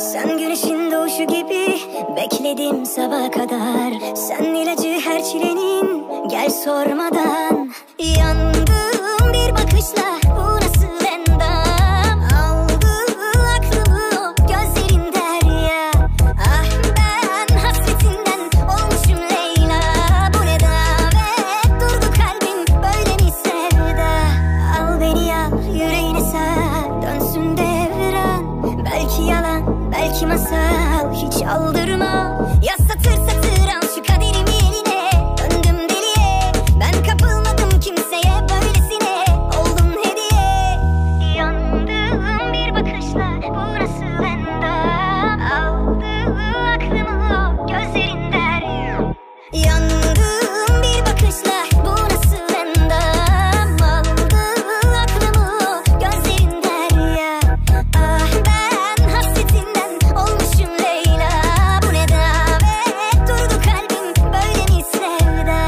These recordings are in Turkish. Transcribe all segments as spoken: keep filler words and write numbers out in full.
Sen güneşin doğuşu gibi bekledim sabaha kadar. Sen ilacı her çilenin, gel sormadan. Yandım bir bakışla, bu nasıl endam. Aldı aklımı o gözlerin derya. Ah ben hasretinden olmuşum Leyla. Bu ne davet, durdu kalbim böyle mi sevda. Al beni al yüreğine sar, dönsün devran. Belki yalan, belki masal, hiç aldırma. Yaz satır satır al şu kaderimi eline. Döndüm deliye, ben kapılmadım kimseye böylesine. Oldum hediye. Yandım bir bakışla, bu nasıl endam. Aldı aklımı o gözlerin derya. Yandım bir bakışla, bu nasıl endam. Aldı aklımı o gözlerin derya. Ah ben hasretinden olmuşum Leyla. Bu ne davet, durdu kalbim böyle mi sevda.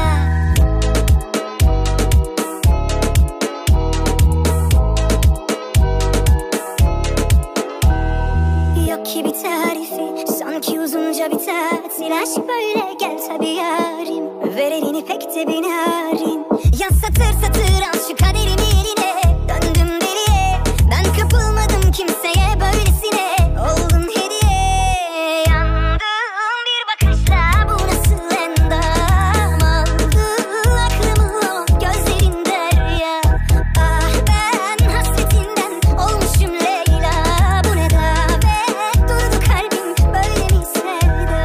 Yok ki bir tarifi, sanki uzunca bir tatil. Aşk böyle, gel tabi yarim. Ver elini pek de bir narin. Yaz satır satır al şu kaderimi eline. Döndüm deliye, ben kapılmadım kimseye böylesine. Oldum hediye. Yandım bir bakışla, bu nasıl endam. Aldı aklımı o gözlerin derya. Ah ben hasretinden olmuşum Leyla. Bu ne davet, durdu kalbim böyle mi sevda.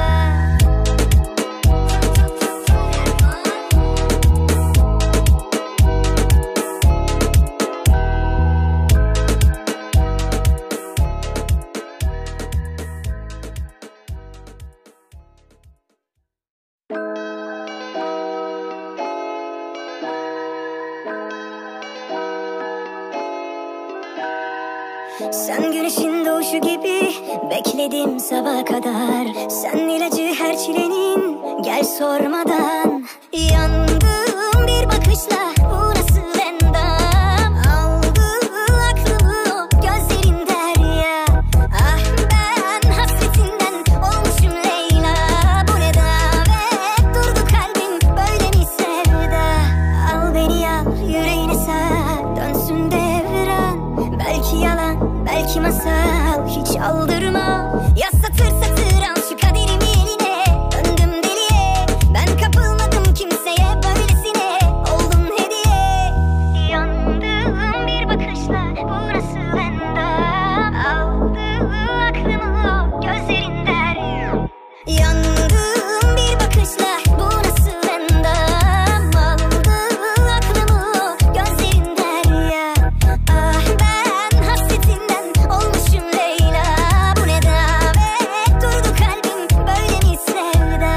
Sen güneşin doğuşu gibi bekledim sabaha kadar. Sen ilacı her çilenin, gel sormadan. Yandım bir bakışla, bu nasıl endam. Aldı aklımı o gözlerin derya. Ah ben hasretinden olmuşum Leyla. Bu ne davet, durdu kalbim böyle mi sevda. Al beni al yüreğine sar, dönsün devran. Belki yalan, belki masal, hiç aldırma. Yaz satır satır al şu kaderimi eline. Döndüm deliye, ben kapılmadım kimseye böylesine. Oldum hediye. Yandım bir bakışla, bu nasıl endam. Aldı aklımı o gözlerin derya. Yandım bir bakışla, bu nasıl endam. Aldı aklımı o gözlerin derya. Ah ben hasretinden olmuşum Leyla. Bu ne davet, durdu kalbim böyle mi sevda.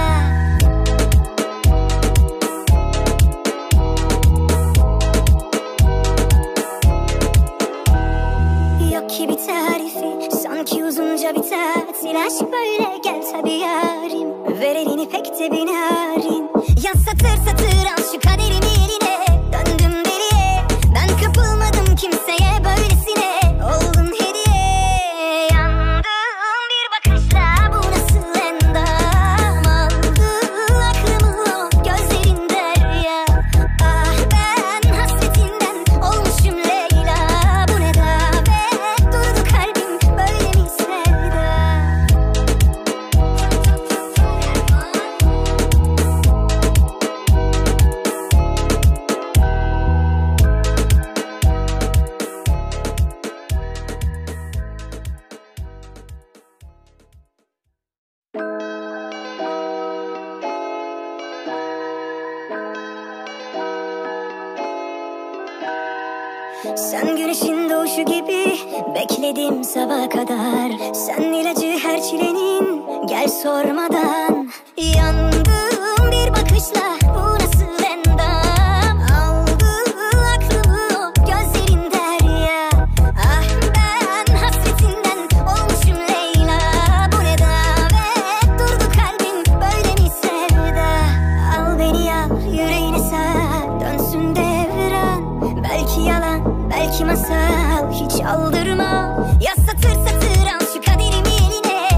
Yok ki bir tarifi, sanki uzunca bir tatil. Aşk böyle, gel tabi yarim. Ver elini pek de bir narin. Yaz satır satır al şu kaderimi eline. Döndüm deliye, ben kapılmadım kimseye böylesine. Oldum hediye. Yandım bir bakışla, bu nasıl endam. Aldı aklımı o gözlerin derya. Ah ben hasretinden olmuşum Leyla. Bu ne davet, durdu kalbim böyle mi sevda. Sen güneşin doğuşu gibi bekledim sabaha kadar. Sen ilacı her çilenin, gel sormadan. Yandım bir bakışla, bu nasıl endam. Aldı aklımı o gözlerin derya. Ah ben hasretinden olmuşum Leyla. Bu ne davet, durdu kalbim böyle mi sevda. Al beni al yüreğine sar, dönsün devran. Belki yalan, belki masal, hiç aldırma. Yaz satır satır al şu kaderimi eline.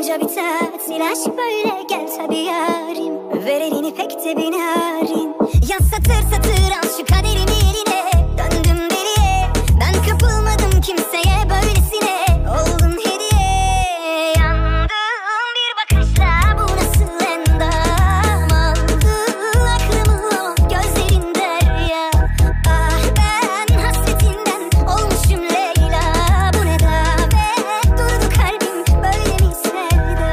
uzunca biter. Sil aşk böyle gel tabi yarim. Ver elini pek de bir narin. Yaz satır satır al şu kaderimi eline. Döndüm deliye, ben kapılmadım kimseye böylesine. Oldun hediye, yandım bir bakışla. Bu nasıl endam, aldı aklımı o gözlerin derya. Ah ben hasretinden olmuşum Leyla. Bu ne davet, durdu kalbim böyle mi sevda.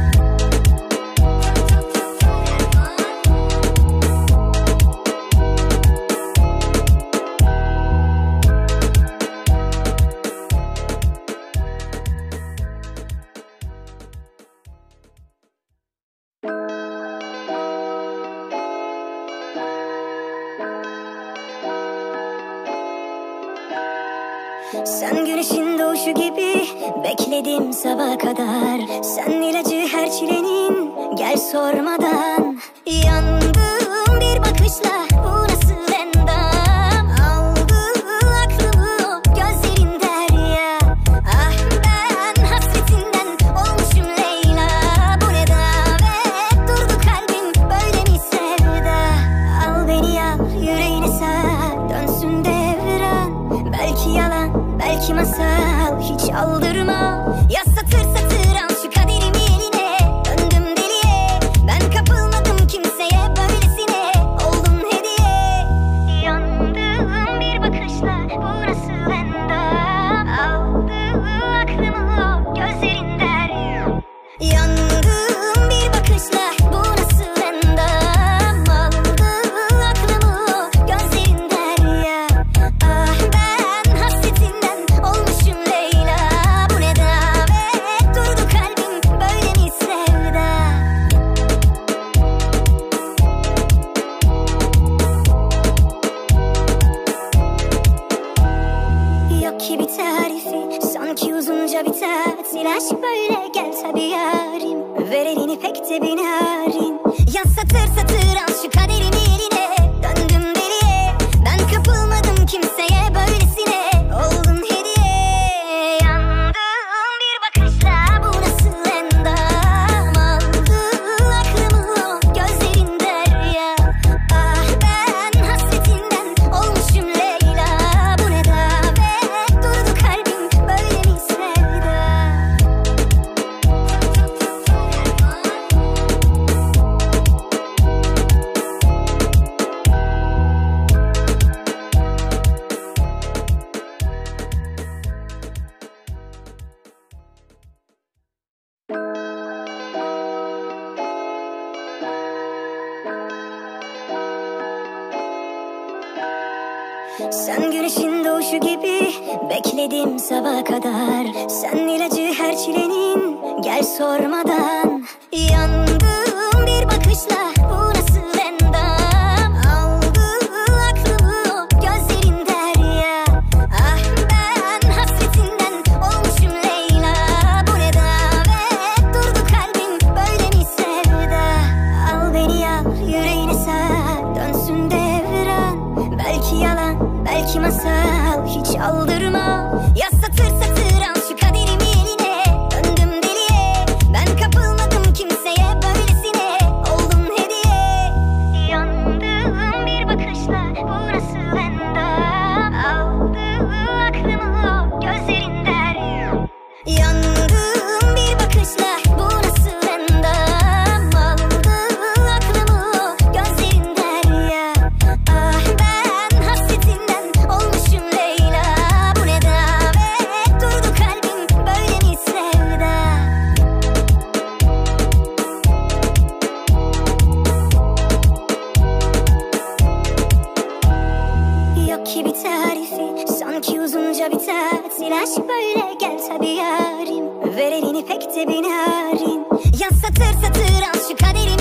Sen güneşin doğuşu gibi bekledim sabaha kadar. Sen ilacı her çilenin gel sormadan. Yandım bir bakışla, bu nasıl endam, aldı aklımı o gözlerin derya. Ah ben hasretinden olmuşum Leyla. Bu ne davet, durdu kalbim böyle mi sevda. Al beni al yüreğine sar, dönsün devran. Belki yalan, belki masal, hiç aldırma. Yaz satır satır al şu kaderimi eline. Döndüm deliye, ben kapılmadım kimseye böylesine. Oldum hediye, yandım bir bakışla. Bu nasıl endam, aldı aklımı o gözlerin derya. Yandım bir bakışla, bu nasıl endam, aldı aklımı o gözlerin derya. Ah ben hasretinden olmuşum Leyla. Bu ne davet, durdu kalbim böyle mi sevda. Yok ki bir tarifi, sanki uzunca biter. Sil aşk böyle gel tabi yarim. Ver elini pek de bir narin. Yaz satır satır al şu kaderimi eline. Döndüm deliye, ben kapılmadım kimseye böylesine. Oldun hediye, yandım bir bakışla. Bu nasıl endam, aldı aklımı o gözlerin derya. Ah ben hasretinden olmuşum Leyla. Bu ne davet, durdu kalbim böyle mi sevda. Sen güneşin doğuşu gibi bekledim sabaha kadar. Sen ilacı her çilenin gel sormadan. Yandım bir bakışla, bu nasıl endam, aldı aklımı o gözlerin derya. Ah ben hasretinden olmuşum Leyla. Bu ne davet, durdu kalbim böyle mi sevda. Al beni al yüreğine sar, dönsün devran. Belki yalan, belki masal, hiç aldırma. Yaz satır satır al şu kaderimi eline. Döndüm deliye, ben kapılmadım kimseye böylesine. Oldum hediye, yandım bir bakışla. Bu nasıl endam, aldı aklımı o gözlerin derya. Yandım bir bakışla, bu nasıl endam, aldı aklımı o gözlerin derya. Ah ben hasretinden olmuşum Leyla. Bu ne davet, durdu kalbim böyle mi sevda. Yok ki bir tarifi, sanki uzunca biter. Sil aşk böyle gel tabi yarim. Ver elini pek de bir narin. Yaz satır satır al şu kaderimi